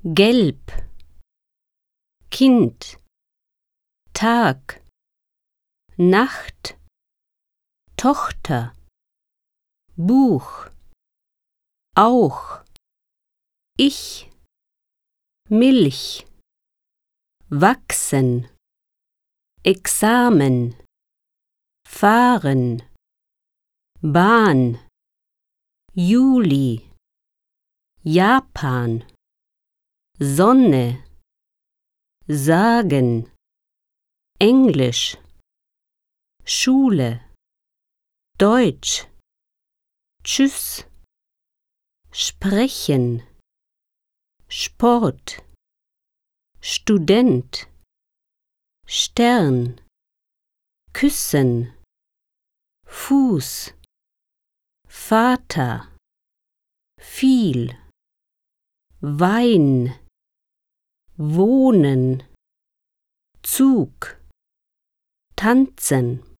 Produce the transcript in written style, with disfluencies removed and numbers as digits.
Gelb, Kind, Tag, Nacht, Tochter, Buch, auch, ich, Milch, wachsen, Examen, fahren, Bahn, Juli, Japan, Sonne, sagen, Englisch, Schule, Deutsch, Tschüss, sprechen, Sport, Student, Stern, küssen, Fuß, Vater, viel, Wein, wohnen, Zug, tanzen.